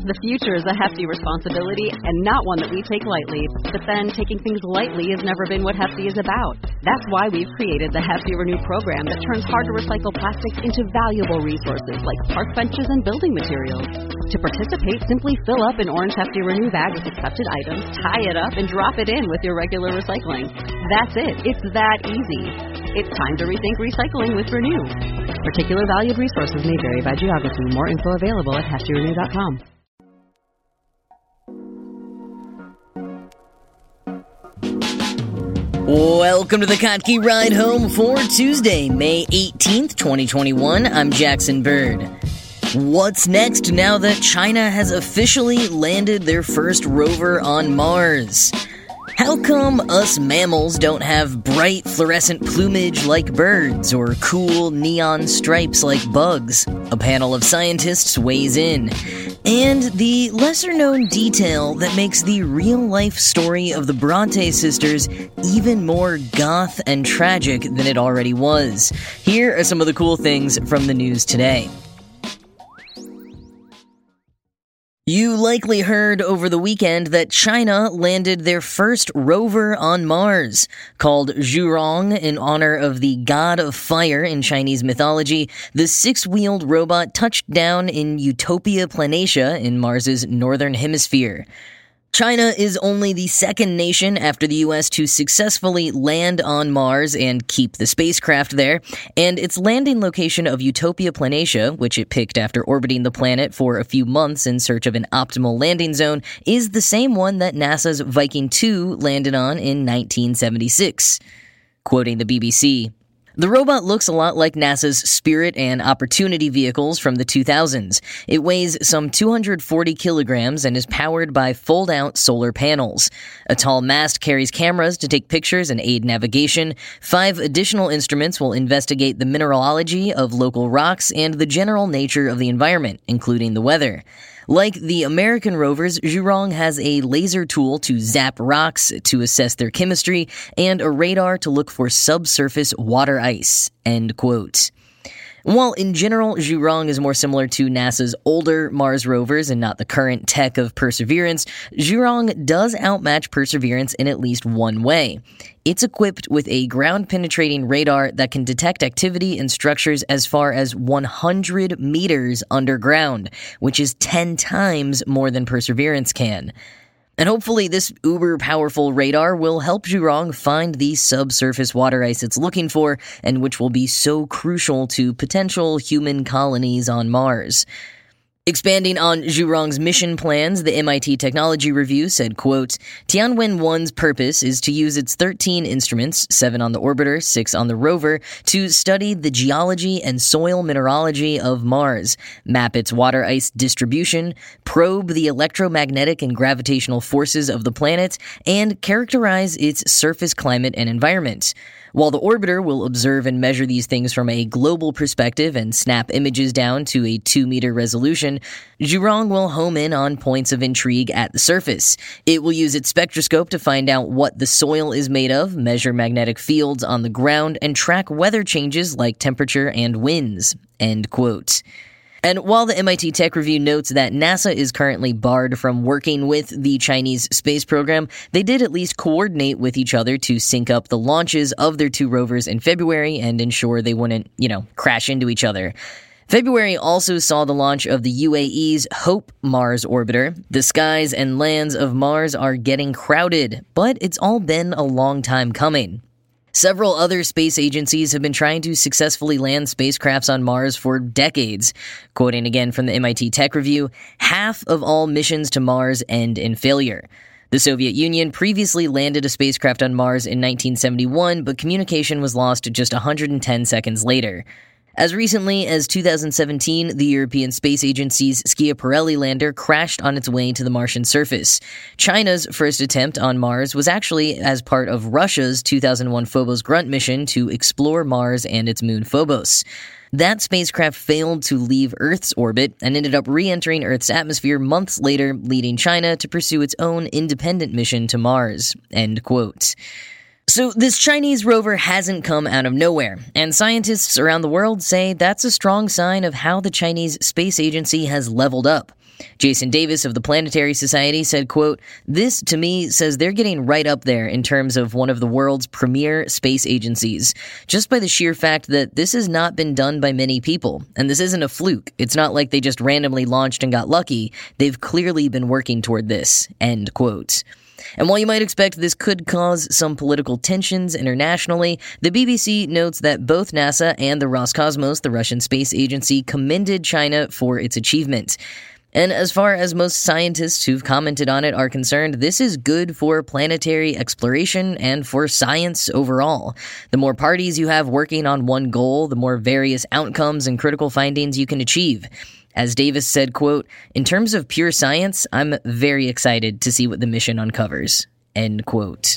The future is a hefty responsibility and not one that we take lightly. But then, taking things lightly has never been what Hefty is about. That's why we've created the Hefty Renew program that turns hard-to-recycle plastics into valuable resources like park benches and building materials. To participate, simply fill up an orange Hefty Renew bag with accepted items, tie it up, and drop it in with your regular recycling. That's it. It's that easy. It's time to rethink recycling with Renew. Particular valued resources may vary by geography. More info available at heftyrenew.com. Welcome to the Kottke Ride Home for Tuesday, May 18th, 2021. I'm Jackson Bird. What's next now that China has officially landed their first rover on Mars? How come us mammals don't have bright fluorescent plumage like birds or cool neon stripes like bugs? A panel of scientists weighs in. And the lesser-known detail that makes the real-life story of the Bronte sisters even more goth and tragic than it already was. Here are some of the cool things from the news today. You likely heard over the weekend that China landed their first rover on Mars. Called Zhurong in honor of the god of fire in Chinese mythology, the six-wheeled robot touched down in Utopia Planitia in Mars's northern hemisphere. China is only the second nation after the U.S. to successfully land on Mars and keep the spacecraft there, and its landing location of Utopia Planitia, which it picked after orbiting the planet for a few months in search of an optimal landing zone, is the same one that NASA's Viking 2 landed on in 1976. Quoting the BBC, "The robot looks a lot like NASA's Spirit and Opportunity vehicles from the 2000s. It weighs some 240 kilograms and is powered by fold-out solar panels. A tall mast carries cameras to take pictures and aid navigation. 5 additional instruments will investigate the mineralogy of local rocks and the general nature of the environment, including the weather. Like the American rovers, Zhurong has a laser tool to zap rocks to assess their chemistry and a radar to look for subsurface water ice." End quote. While in general, Zhurong is more similar to NASA's older Mars rovers and not the current tech of Perseverance, Zhurong does outmatch Perseverance in at least one way. It's equipped with a ground-penetrating radar that can detect activity in structures as far as 100 meters underground, which is 10 times more than Perseverance can. And hopefully this uber-powerful radar will help Zhurong find the subsurface water ice it's looking for, and which will be so crucial to potential human colonies on Mars. Expanding on Zhurong's mission plans, the MIT Technology Review said, quote, "Tianwen-1's purpose is to use its 13 instruments, 7 on the orbiter, 6 on the rover, to study the geology and soil mineralogy of Mars, map its water ice distribution, probe the electromagnetic and gravitational forces of the planet, and characterize its surface climate and environment. While the orbiter will observe and measure these things from a global perspective and snap images down to a 2-meter resolution, Zhurong will home in on points of intrigue at the surface. It will use its spectroscope to find out what the soil is made of, measure magnetic fields on the ground, and track weather changes like temperature and winds." End quote. And while the MIT Tech Review notes that NASA is currently barred from working with the Chinese space program, they did at least coordinate with each other to sync up the launches of their 2 rovers in February and ensure they wouldn't, crash into each other. February also saw the launch of the UAE's Hope Mars orbiter. The skies and lands of Mars are getting crowded, but it's all been a long time coming. Several other space agencies have been trying to successfully land spacecrafts on Mars for decades. Quoting again from the MIT Tech Review, "Half of all missions to Mars end in failure. The Soviet Union previously landed a spacecraft on Mars in 1971, but communication was lost just 110 seconds later. As recently as 2017, the European Space Agency's Schiaparelli lander crashed on its way to the Martian surface. China's first attempt on Mars was actually as part of Russia's 2001 Phobos Grunt mission to explore Mars and its moon Phobos. That spacecraft failed to leave Earth's orbit and ended up re-entering Earth's atmosphere months later, leading China to pursue its own independent mission to Mars." End quote. So this Chinese rover hasn't come out of nowhere, and scientists around the world say that's a strong sign of how the Chinese space agency has leveled up. Jason Davis of the Planetary Society said, quote, "This, to me, says they're getting right up there in terms of one of the world's premier space agencies, just by the sheer fact that this has not been done by many people, and this isn't a fluke. It's not like they just randomly launched and got lucky. They've clearly been working toward this," end quote. And while you might expect this could cause some political tensions internationally, the BBC notes that both NASA and the Roscosmos, the Russian space agency, commended China for its achievement. And as far as most scientists who've commented on it are concerned, this is good for planetary exploration and for science overall. The more parties you have working on one goal, the more various outcomes and critical findings you can achieve. As Davis said, quote, "In terms of pure science, I'm very excited to see what the mission uncovers," end quote.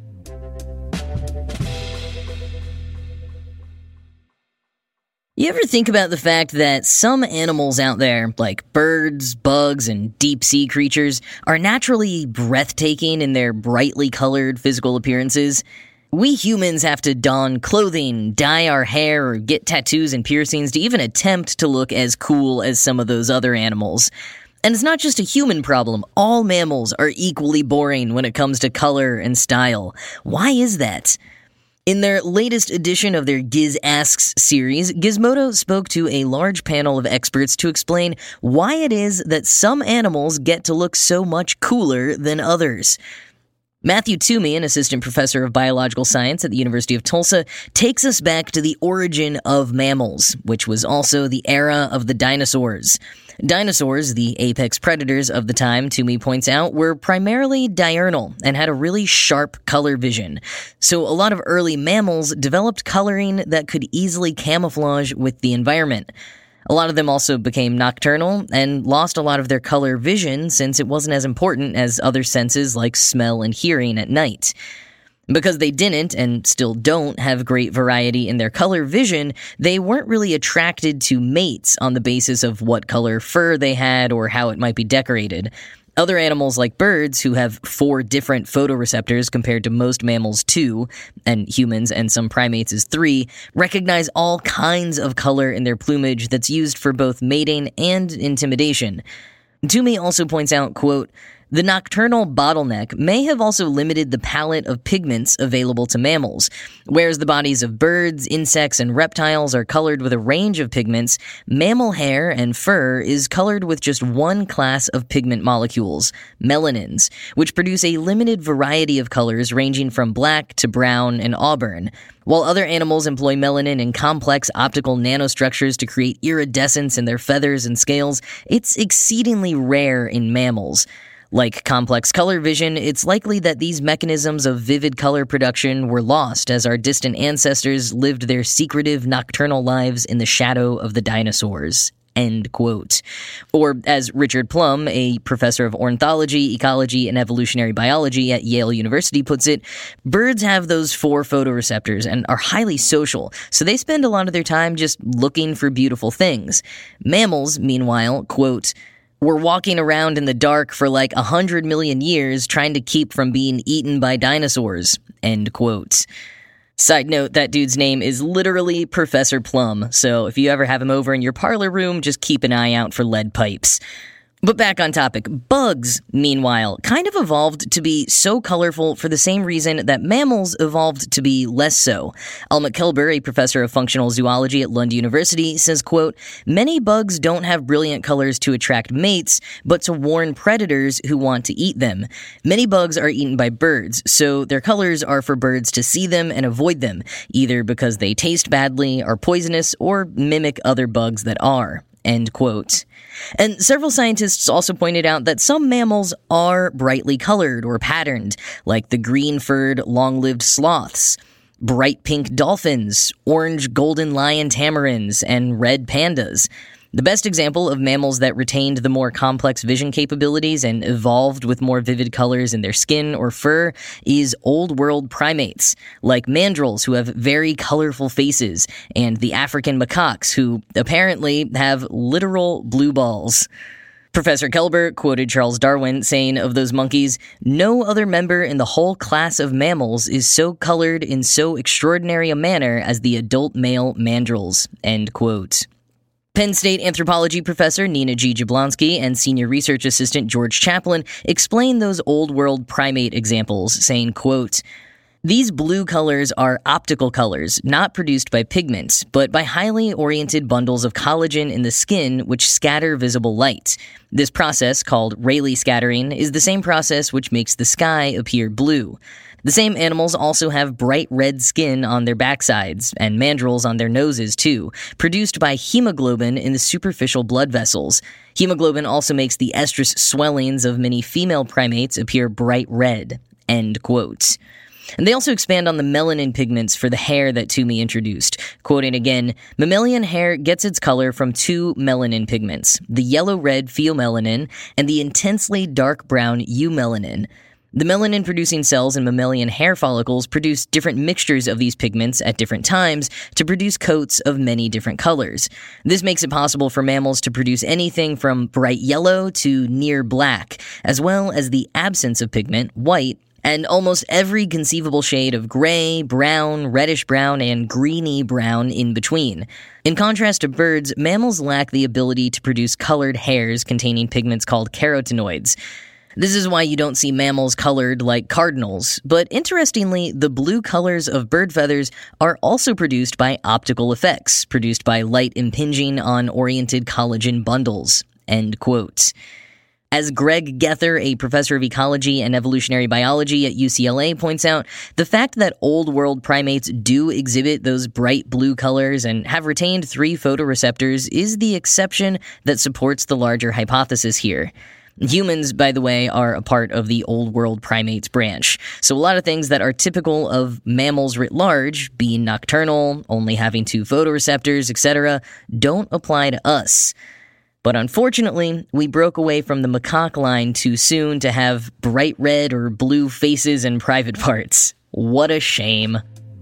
You ever think about the fact that some animals out there, like birds, bugs, and deep-sea creatures, are naturally breathtaking in their brightly colored physical appearances? We humans have to don clothing, dye our hair, or get tattoos and piercings to even attempt to look as cool as some of those other animals. And it's not just a human problem. All mammals are equally boring when it comes to color and style. Why is that? In their latest edition of their Giz Asks series, Gizmodo spoke to a large panel of experts to explain why it is that some animals get to look so much cooler than others. Matthew Toomey, an assistant professor of biological science at the University of Tulsa, takes us back to the origin of mammals, which was also the era of the dinosaurs. Dinosaurs, the apex predators of the time, Toomey points out, were primarily diurnal and had a really sharp color vision. So a lot of early mammals developed coloring that could easily camouflage with the environment. A lot of them also became nocturnal and lost a lot of their color vision since it wasn't as important as other senses like smell and hearing at night. Because they didn't, and still don't, have great variety in their color vision, they weren't really attracted to mates on the basis of what color fur they had or how it might be decorated. Other animals like birds, who have 4 different photoreceptors compared to most mammals 2, and humans and some primates is 3, recognize all kinds of color in their plumage that's used for both mating and intimidation. Toomey also points out, quote, "The nocturnal bottleneck may have also limited the palette of pigments available to mammals. Whereas the bodies of birds, insects, and reptiles are colored with a range of pigments, mammal hair and fur is colored with just one class of pigment molecules, melanins, which produce a limited variety of colors ranging from black to brown and auburn. While other animals employ melanin in complex optical nanostructures to create iridescence in their feathers and scales, it's exceedingly rare in mammals. Like complex color vision, it's likely that these mechanisms of vivid color production were lost as our distant ancestors lived their secretive nocturnal lives in the shadow of the dinosaurs." End quote. Or, as Richard Plum, a professor of ornithology, ecology, and evolutionary biology at Yale University puts it, birds have those 4 photoreceptors and are highly social, so they spend a lot of their time just looking for beautiful things. Mammals, meanwhile, quote, "We're walking around in the dark for like 100 million years trying to keep from being eaten by dinosaurs," end quote. Side note, that dude's name is literally Professor Plum, so if you ever have him over in your parlor room, just keep an eye out for lead pipes. But back on topic, bugs, meanwhile, kind of evolved to be so colorful for the same reason that mammals evolved to be less so. Al McKelber, a professor of functional zoology at Lund University, says, quote, "Many bugs don't have brilliant colors to attract mates, but to warn predators who want to eat them. Many bugs are eaten by birds, so their colors are for birds to see them and avoid them, either because they taste badly, are poisonous, or mimic other bugs that are." End quote. And several scientists also pointed out that some mammals are brightly colored or patterned, like the green-furred, long-lived sloths, bright pink dolphins, orange golden lion tamarins, and red pandas. The best example of mammals that retained the more complex vision capabilities and evolved with more vivid colors in their skin or fur is old-world primates, like mandrills who have very colorful faces, and the African macaques who apparently have literal blue balls. Professor Kelber quoted Charles Darwin saying of those monkeys, "No other member in the whole class of mammals is so colored in so extraordinary a manner as the adult male mandrills," end quote. Penn State anthropology professor Nina G. Jablonski and senior research assistant George Chaplin explain those old-world primate examples, saying, quote, "These blue colors are optical colors, not produced by pigments, but by highly oriented bundles of collagen in the skin which scatter visible light. This process, called Rayleigh scattering, is the same process which makes the sky appear blue. The same animals also have bright red skin on their backsides, and mandrills on their noses too, produced by hemoglobin in the superficial blood vessels. Hemoglobin also makes the estrous swellings of many female primates appear bright red." End quote. And they also expand on the melanin pigments for the hair that Toomey introduced. Quoting again, "Mammalian hair gets its color from two melanin pigments, the yellow-red pheomelanin and the intensely dark brown eumelanin. The melanin-producing cells in mammalian hair follicles produce different mixtures of these pigments at different times to produce coats of many different colors. This makes it possible for mammals to produce anything from bright yellow to near black, as well as the absence of pigment, white, and almost every conceivable shade of gray, brown, reddish-brown, and greeny-brown in between. In contrast to birds, mammals lack the ability to produce colored hairs containing pigments called carotenoids. This is why you don't see mammals colored like cardinals, but interestingly, the blue colors of bird feathers are also produced by optical effects, produced by light impinging on oriented collagen bundles." End quote. As Greg Gether, a professor of ecology and evolutionary biology at UCLA, points out, the fact that old-world primates do exhibit those bright blue colors and have retained 3 photoreceptors is the exception that supports the larger hypothesis here. Humans, by the way, are a part of the old world primates branch, so a lot of things that are typical of mammals writ large, being nocturnal, only having 2 photoreceptors, etc., don't apply to us. But unfortunately, we broke away from the macaque line too soon to have bright red or blue faces and private parts. What a shame.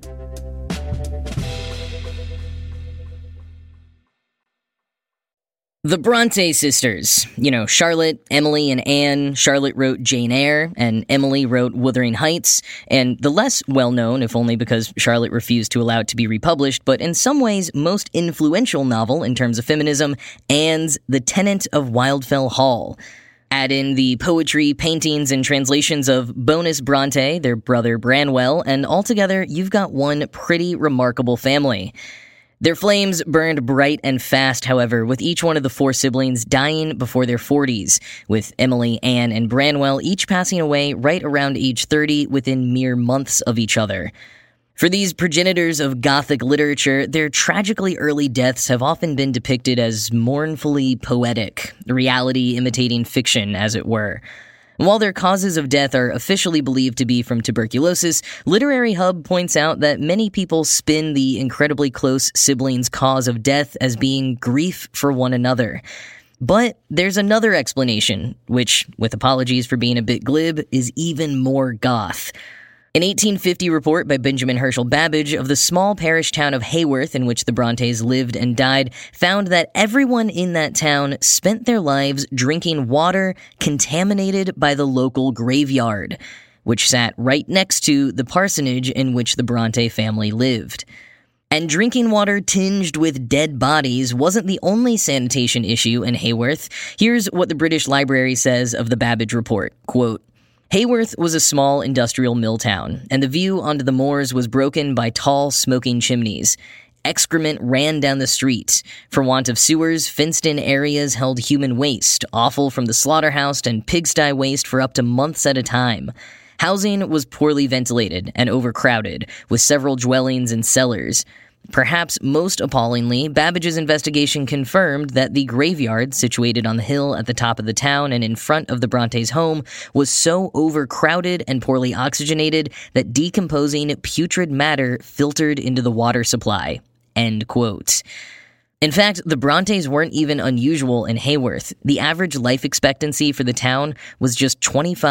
The Bronte sisters. You know, Charlotte, Emily, and Anne. Charlotte wrote Jane Eyre, and Emily wrote Wuthering Heights, and the less well-known, if only because Charlotte refused to allow it to be republished, but in some ways most influential novel in terms of feminism, Anne's The Tenant of Wildfell Hall. Add in the poetry, paintings, and translations of Bonus Bronte, their brother Branwell, and altogether you've got one pretty remarkable family. Their flames burned bright and fast, however, with each one of the 4 siblings dying before their 40s, with Emily, Anne, and Branwell each passing away right around age 30 within mere months of each other. For these progenitors of Gothic literature, their tragically early deaths have often been depicted as mournfully poetic, reality imitating fiction, as it were. While their causes of death are officially believed to be from tuberculosis, Literary Hub points out that many people spin the incredibly close siblings' cause of death as being grief for one another. But there's another explanation, which, with apologies for being a bit glib, is even more goth. An 1850 report by Benjamin Herschel Babbage of the small parish town of Haworth in which the Brontes lived and died found that everyone in that town spent their lives drinking water contaminated by the local graveyard, which sat right next to the parsonage in which the Bronte family lived. And drinking water tinged with dead bodies wasn't the only sanitation issue in Haworth. Here's what the British Library says of the Babbage report, quote, "Haworth was a small industrial mill town, and the view onto the moors was broken by tall, smoking chimneys. Excrement ran down the street. For want of sewers, fenced-in areas held human waste, offal from the slaughterhouse and pigsty waste for up to months at a time. Housing was poorly ventilated and overcrowded, with several dwellings and cellars. Perhaps most appallingly, Babbage's investigation confirmed that the graveyard, situated on the hill at the top of the town and in front of the Brontes' home, was so overcrowded and poorly oxygenated that decomposing putrid matter filtered into the water supply." End quote. In fact, the Brontes weren't even unusual in Haworth. The average life expectancy for the town was just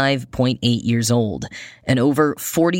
25.8 years old, and over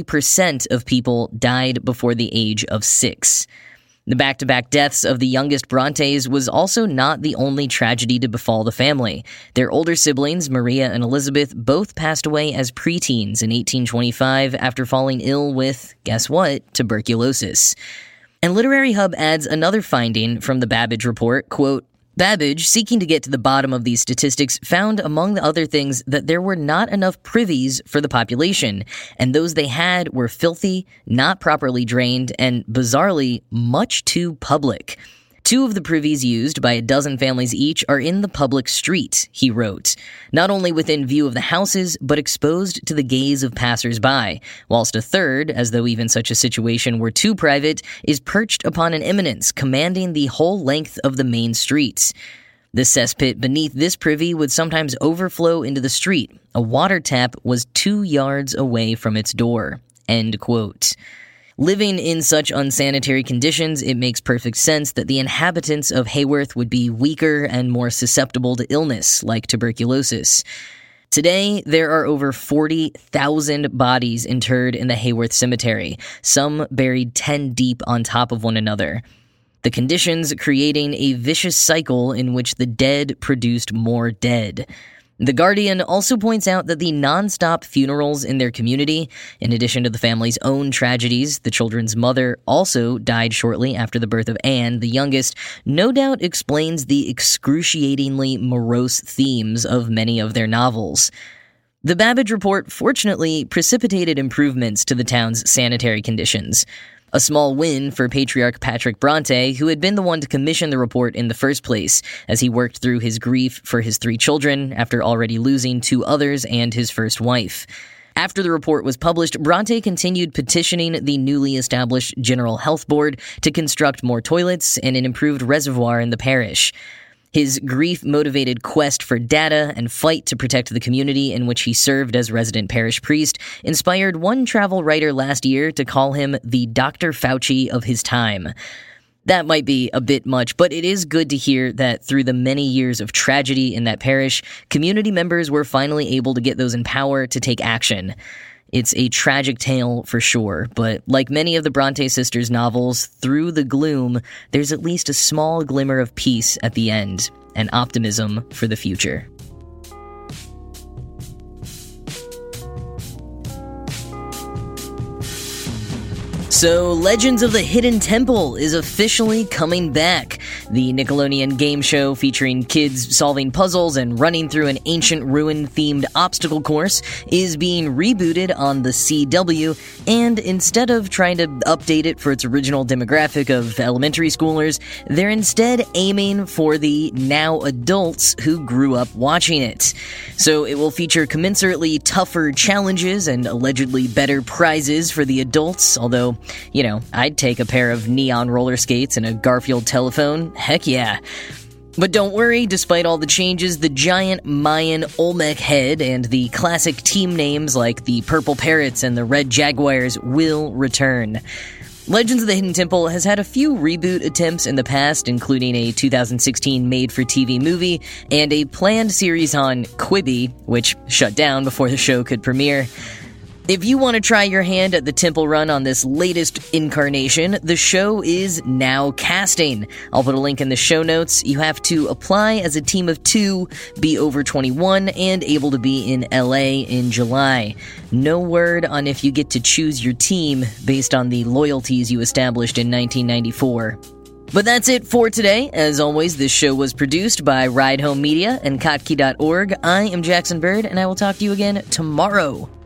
40% of people died before the age of 6. The back-to-back deaths of the youngest Brontes was also not the only tragedy to befall the family. Their older siblings, Maria and Elizabeth, both passed away as preteens in 1825 after falling ill with, guess what, tuberculosis. And Literary Hub adds another finding from the Babbage report, quote, Babbage, seeking to get to the bottom of these statistics, found, among the other things, that there were not enough privies for the population, and those they had were filthy, not properly drained, and, bizarrely, much too public. 2 of the privies used by 12 families each are in the public street, he wrote, not only within view of the houses, but exposed to the gaze of passers-by, whilst a third, as though even such a situation were too private, is perched upon an eminence commanding the whole length of the main streets. The cesspit beneath this privy would sometimes overflow into the street. A water tap was 2 yards away from its door. End quote. Living in such unsanitary conditions, it makes perfect sense that the inhabitants of Haworth would be weaker and more susceptible to illness, like tuberculosis. Today, there are over 40,000 bodies interred in the Haworth Cemetery, some buried 10 deep on top of one another. The conditions creating a vicious cycle in which the dead produced more dead. The Guardian also points out that the non-stop funerals in their community, in addition to the family's own tragedies, the children's mother also died shortly after the birth of Anne, the youngest, no doubt explains the excruciatingly morose themes of many of their novels. The Babbage report fortunately precipitated improvements to the town's sanitary conditions. A small win for patriarch Patrick Bronte, who had been the one to commission the report in the first place, as he worked through his grief for his 3 children after already losing 2 others and his first wife. After the report was published, Bronte continued petitioning the newly established General Health Board to construct more toilets and an improved reservoir in the parish. His grief-motivated quest for data and fight to protect the community in which he served as resident parish priest inspired one travel writer last year to call him the Dr. Fauci of his time. That might be a bit much, but it is good to hear that through the many years of tragedy in that parish, community members were finally able to get those in power to take action. It's a tragic tale for sure, but like many of the Bronte sisters' novels, through the gloom, there's at least a small glimmer of peace at the end, and optimism for the future. So, Legends of the Hidden Temple is officially coming back. The Nickelodeon game show featuring kids solving puzzles and running through an ancient ruin-themed obstacle course is being rebooted on the CW, and instead of trying to update it for its original demographic of elementary schoolers, they're instead aiming for the now adults who grew up watching it. So it will feature commensurately tougher challenges and allegedly better prizes for the adults, although, you know, I'd take a pair of neon roller skates and a Garfield telephone. Heck yeah. But don't worry, despite all the changes, the giant Mayan Olmec head and the classic team names like the Purple Parrots and the Red Jaguars will return. Legends of the Hidden Temple has had a few reboot attempts in the past, including a 2016 made-for-TV movie and a planned series on Quibi, which shut down before the show could premiere. If you want to try your hand at the temple run on this latest incarnation, the show is now casting. I'll put a link in the show notes. You have to apply as a team of 2, be over 21, and able to be in LA in July. No word on if you get to choose your team based on the loyalties you established in 1994. But that's it for today. As always, this show was produced by Ride Home Media and Kottke.org. I am Jackson Bird, and I will talk to you again tomorrow.